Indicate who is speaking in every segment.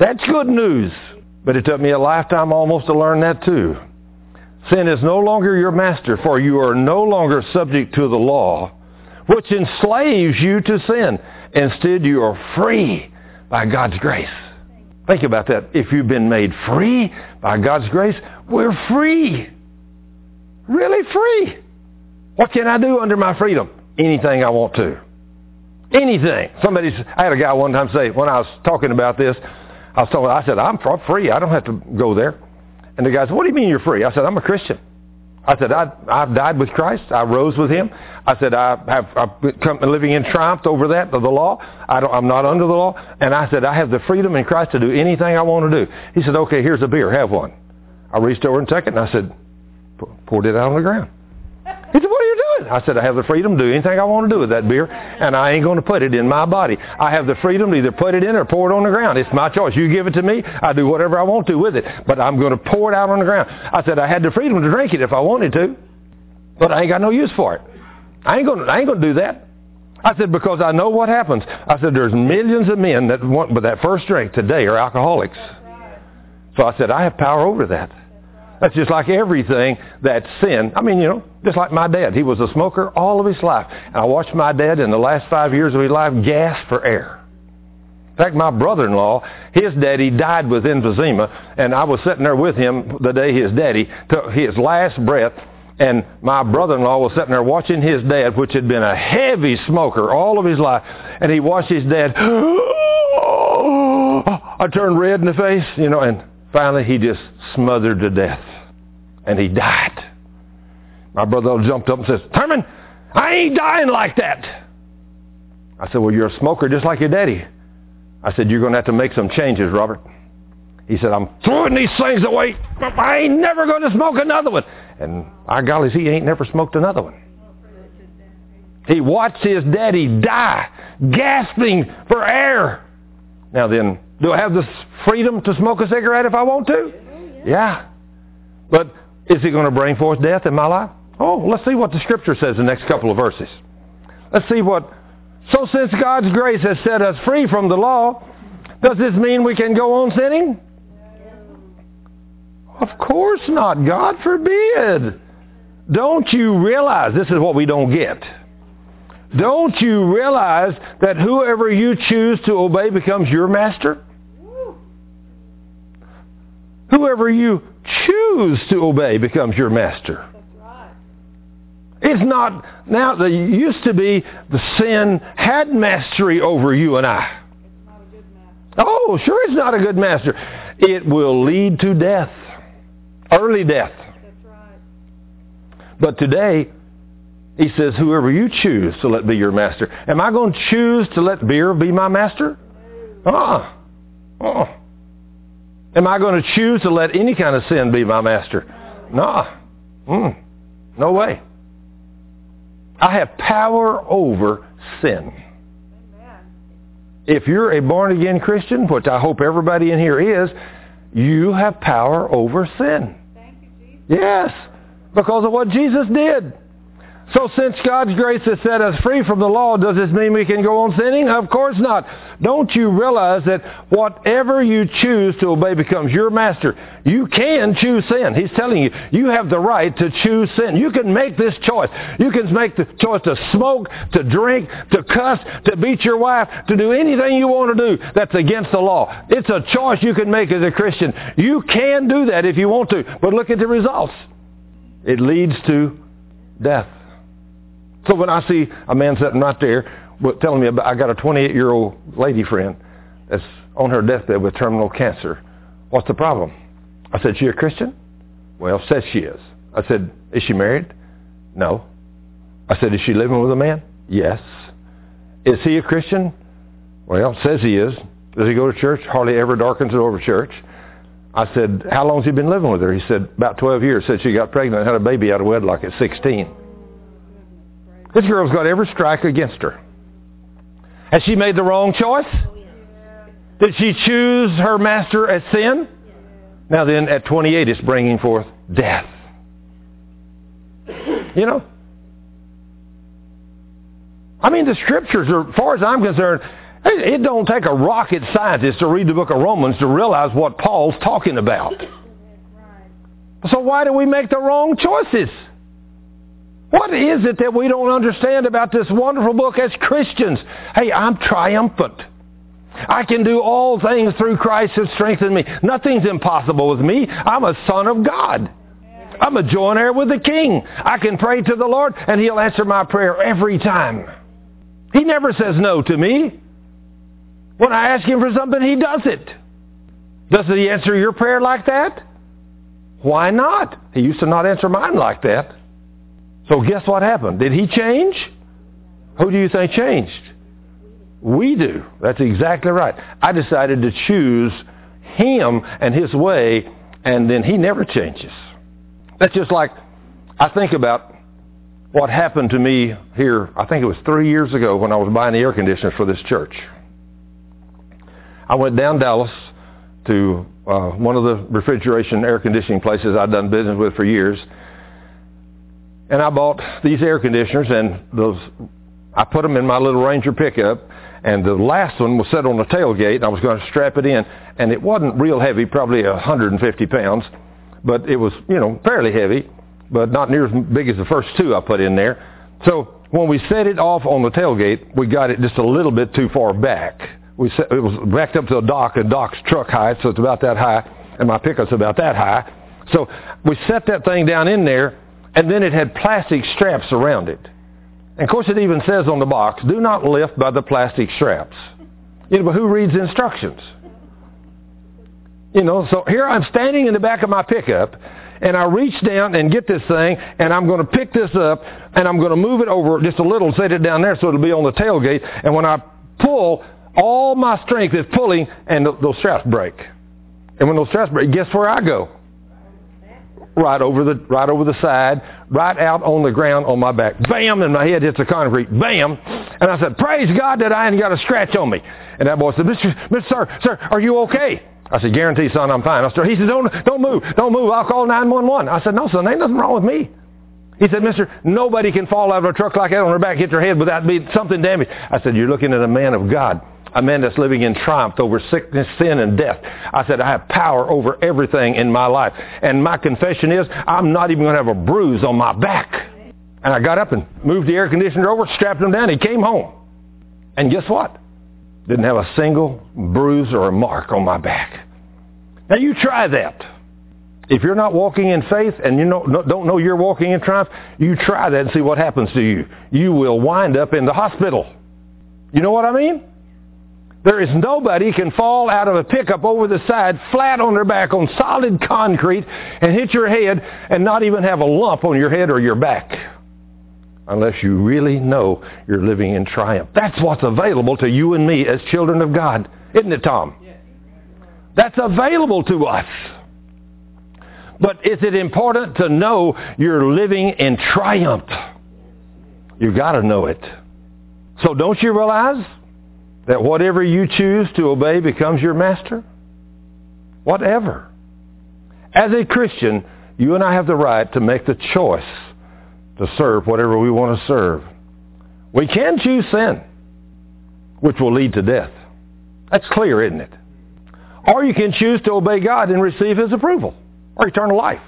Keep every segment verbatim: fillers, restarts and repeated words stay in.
Speaker 1: That's good news. But it took me a lifetime almost to learn that too. Sin is no longer your master, for you are no longer subject to the law, which enslaves you to sin. Instead, you are free by God's grace. Think about that. If you've been made free by God's grace, we're free. Really free. What can I do under my freedom? Anything I want to. Anything. Somebody, I had a guy one time say, when I was talking about this, I was talking, I said, I'm free. I don't have to go there. And the guy said, what do you mean you're free? I said, I'm a Christian. I said, I, I've died with Christ. I rose with Him. I said, I have, I've come living in triumph over that, of the law. I don't, I'm not under the law. And I said, I have the freedom in Christ to do anything I want to do. He said, okay, here's a beer. Have one. I reached over and took it, and I said, poured it out on the ground. He said, what are you doing? I said, I have the freedom to do anything I want to do with that beer, and I ain't going to put it in my body. I have the freedom to either put it in or pour it on the ground. It's my choice. You give it to me, I do whatever I want to with it, but I'm going to pour it out on the ground. I said, I had the freedom to drink it if I wanted to, but I ain't got no use for it. I ain't going to, I ain't going to do that. I said, because I know what happens. I said, there's millions of men that want, but that first drink today are alcoholics. So I said, I have power over that. That's just like everything that's sin. I mean, you know, just like my dad. He was a smoker all of his life. And I watched my dad in the last five years of his life gasp for air. In fact, my brother-in-law, his daddy died with emphysema, and I was sitting there with him the day his daddy took his last breath, and my brother-in-law was sitting there watching his dad, which had been a heavy smoker all of his life, and he watched his dad. I turned red in the face, you know, and finally he just smothered to death, and he died. My brother jumped up and says, Thurman, I ain't dying like that. I said, well, you're a smoker just like your daddy. I said, you're going to have to make some changes, Robert. He said, I'm throwing these things away. I ain't never going to smoke another one. And by golly, he ain't never smoked another one. He watched his daddy die, gasping for air. Now then, do I have the freedom to smoke a cigarette if I want to? Yeah. But is it going to bring forth death in my life? Oh, let's see what the Scripture says in the next couple of verses. Let's see what... So since God's grace has set us free from the law, does this mean we can go on sinning? Of course not. God forbid. Don't you realize, this is what we don't get. Don't you realize that whoever you choose to obey becomes your master? Whoever you choose to obey becomes your master. It's not, now there used to be the sin had mastery over you and I.
Speaker 2: It's not a good master.
Speaker 1: Oh, sure it's not a good master. It will lead to death. Early death.
Speaker 2: That's right.
Speaker 1: But today, he says, whoever you choose to let be your master. Am I going to choose to let beer be my master? Uh-uh. Uh-uh. Am I going to choose to let any kind of sin be my master? No. Mm. No way. I have power over sin.
Speaker 2: Amen.
Speaker 1: If you're a born-again Christian, which I hope everybody in here is, you have power over sin.
Speaker 2: Thank you, Jesus.
Speaker 1: Yes, because of what Jesus did. So since God's grace has set us free from the law, does this mean we can go on sinning? Of course not. Don't you realize that whatever you choose to obey becomes your master? You can choose sin. He's telling you, you have the right to choose sin. You can make this choice. You can make the choice to smoke, to drink, to cuss, to beat your wife, to do anything you want to do that's against the law. It's a choice you can make as a Christian. You can do that if you want to. But look at the results. It leads to death. So when I see a man sitting right there telling me about, I got a twenty-eight-year-old lady friend that's on her deathbed with terminal cancer. What's the problem? I said, she a Christian? Well, says she is. I said, is she married? No. I said, is she living with a man? Yes. Is he a Christian? Well, says he is. Does he go to church? Hardly ever darkens it over church. I said, how long has he been living with her? He said, about twelve years. Said she got pregnant and had a baby out of wedlock at sixteen. This girl's got every strike against her. Has she made the wrong choice? Did she choose her master as sin? Now then, at twenty-eight, it's bringing forth death. You know? I mean, the Scriptures, are, as far as I'm concerned, It it don't take a rocket scientist to read the book of Romans to realize what Paul's talking about. So why do we make the wrong choices? What is it that we don't understand about this wonderful book as Christians? Hey, I'm triumphant. I can do all things through Christ who strengthens me. Nothing's impossible with me. I'm a son of God. I'm a joint heir with the King. I can pray to the Lord and He'll answer my prayer every time. He never says no to me. When I ask Him for something, He does it. Doesn't He answer your prayer like that? Why not? He used to not answer mine like that. So guess what happened? Did He change? Who do you think changed? We do. That's exactly right. I decided to choose Him and His way, and then He never changes. That's just like I think about what happened to me here, I think it was three years ago when I was buying the air conditioners for this church. I went down Dallas to uh, one of the refrigeration air conditioning places I'd done business with for years. And I bought these air conditioners, and those I put them in my little Ranger pickup, and the last one was set on the tailgate, and I was going to strap it in, and it wasn't real heavy, probably one hundred fifty pounds, but it was, you know, fairly heavy, but not near as big as the first two I put in there. So when we set it off on the tailgate, we got it just a little bit too far back. We set, it was backed up to a dock, and Doc's truck height, so it's about that high, and my pickup's about that high. So we set that thing down in there, and then it had plastic straps around it. And of course it even says on the box, do not lift by the plastic straps. You know, but who reads instructions? You know, so here I'm standing in the back of my pickup, and I reach down and get this thing, and I'm going to pick this up, and I'm going to move it over just a little, set it down there so it'll be on the tailgate, and when I pull, all my strength is pulling, and th- those straps break. And when those straps break, guess where I go? Right over the right over the side, right out on the ground on my back. Bam! And my head hits the concrete. Bam! And I said, praise God that I ain't got a scratch on me. And that boy said, Mister Mister Sir, sir, are you okay? I said, guarantee, son, I'm fine. I said, he said, don't, don't move. Don't move. I'll call nine one one. I said, no, son, ain't nothing wrong with me. He said, mister, nobody can fall out of a truck like that on their back, hit their head without being something damaged. I said, you're looking at a man of God. A man that's living in triumph over sickness, sin, and death. I said, I have power over everything in my life. And my confession is, I'm not even going to have a bruise on my back. And I got up and moved the air conditioner over, strapped him down. He came home. And guess what? Didn't have a single bruise or a mark on my back. Now you try that. If you're not walking in faith and you know, don't know you're walking in triumph, you try that and see what happens to you. You will wind up in the hospital. You know what I mean? There is nobody can fall out of a pickup over the side, flat on their back on solid concrete, and hit your head and not even have a lump on your head or your back. Unless you really know you're living in triumph. That's what's available to you and me as children of God. Isn't it, Tom? That's available to us. But is it important to know you're living in triumph? You've got to know it. So don't you realize that whatever you choose to obey becomes your master? Whatever. As a Christian, you and I have the right to make the choice to serve whatever we want to serve. We can choose sin, which will lead to death. That's clear, isn't it? Or you can choose to obey God and receive His approval, or eternal life.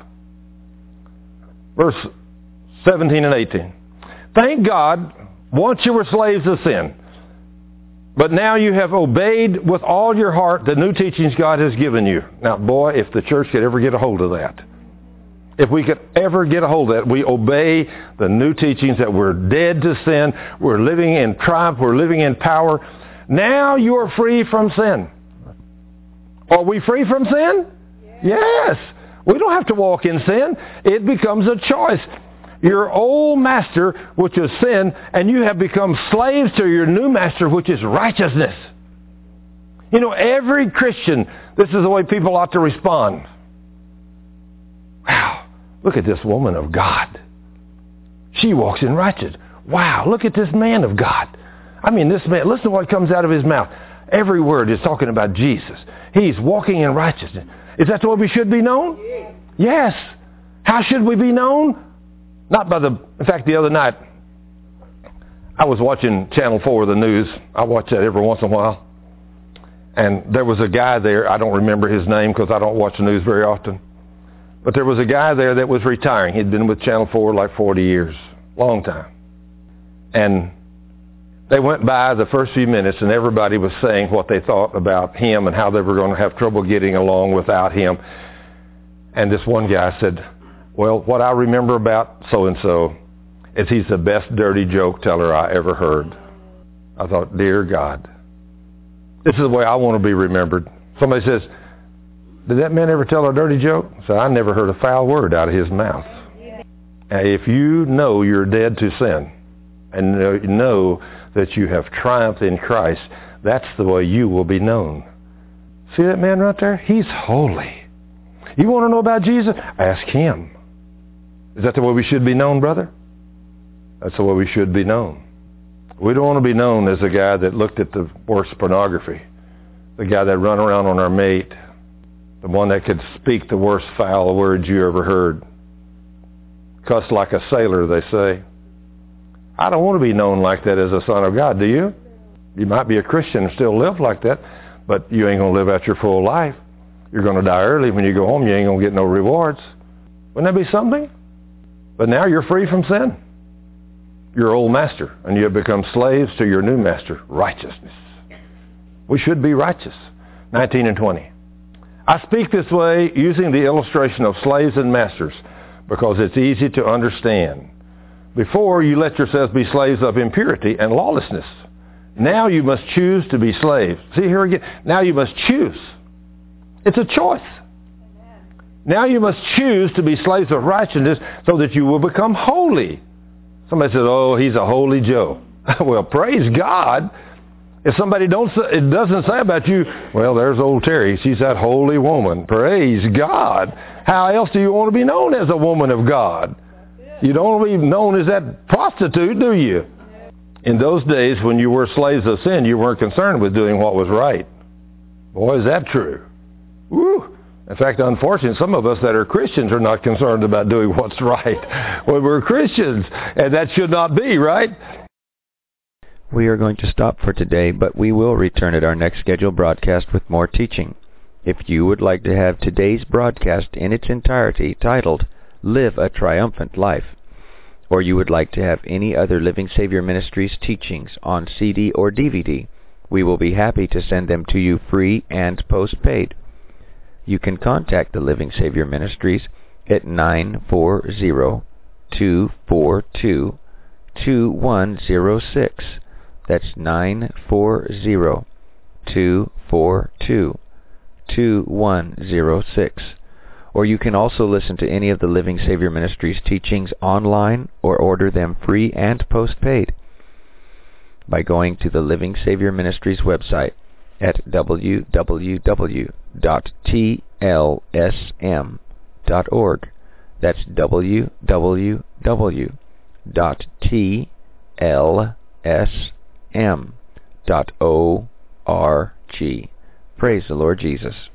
Speaker 1: Verse seventeen and eighteen. Thank God, once you were slaves of sin, but now you have obeyed with all your heart the new teachings God has given you. Now, boy, if the church could ever get a hold of that. If we could ever get a hold of that, we obey the new teachings that we're dead to sin. We're living in triumph. We're living in power. Now you are free from sin. Are we free from sin? Yes. We don't have to walk in sin. It becomes a choice. Your old master, which is sin, and you have become slaves to your new master, which is righteousness. You know, every Christian, this is the way people ought to respond. Wow, look at this woman of God. She walks in righteousness. Wow, look at this man of God. I mean, this man, listen to what comes out of his mouth. Every word is talking about Jesus. He's walking in righteousness. Is that the way we should be known? Yes. How should we be known? Not by the, in fact, the other night, I was watching Channel four, the news. I watch that every once in a while. And there was a guy there. I don't remember his name because I don't watch the news very often. But there was a guy there that was retiring. He'd been with Channel four like forty years. Long time. And they went by the first few minutes and everybody was saying what they thought about him and how they were going to have trouble getting along without him. And this one guy said, well, what I remember about so-and-so is he's the best dirty joke teller I ever heard. I thought, dear God, this is the way I want to be remembered. Somebody says, did that man ever tell a dirty joke? I said, I never heard a foul word out of his mouth. And if you know you're dead to sin and know that you have triumphed in Christ, that's the way you will be known. See that man right there? He's holy. You want to know about Jesus? Ask him. Is that the way we should be known, brother? That's the way we should be known. We don't want to be known as the guy that looked at the worst pornography, the guy that run around on our mate, the one that could speak the worst foul words you ever heard. Cuss like a sailor, they say. I don't want to be known like that as a son of God, do you? You might be a Christian and still live like that, but you ain't going to live out your full life. You're going to die early. When you go home, you ain't going to get no rewards. Wouldn't that be something? But now you're free from sin. Your old master, and you have become slaves to your new master, righteousness. We should be righteous. nineteen and twenty. I speak this way using the illustration of slaves and masters because it's easy to understand. Before, you let yourselves be slaves of impurity and lawlessness. Now you must choose to be slaves. See here again. Now you must choose. It's a choice. Amen. Now you must choose to be slaves of righteousness so that you will become holy. Somebody says, oh, he's a holy Joe. Well, praise God. If somebody don't say, it doesn't say about you, well, there's old Terry. She's that holy woman. Praise God. How else do you want to be known as a woman of God? You don't want to be known as that prostitute, do you? In those days when you were slaves of sin, you weren't concerned with doing what was right. Boy, is that true. Woo. In fact, unfortunately, some of us that are Christians are not concerned about doing what's right. Well, we're Christians, and that should not be, right?
Speaker 3: We are going to stop for today, but we will return at our next scheduled broadcast with more teaching. If you would like to have today's broadcast in its entirety titled, Live a Triumphant Life, or you would like to have any other Living Savior Ministries teachings on C D or D V D, we will be happy to send them to you free and postpaid. You can contact the Living Savior Ministries at nine four zero, two four two, two one zero six. That's nine four zero, two four two, two one zero six. Or you can also listen to any of the Living Savior Ministries teachings online or order them free and postpaid by going to the Living Savior Ministries website at w w w dot t l s m dot org. That's w w w dot t l s m dot org. Praise the Lord Jesus.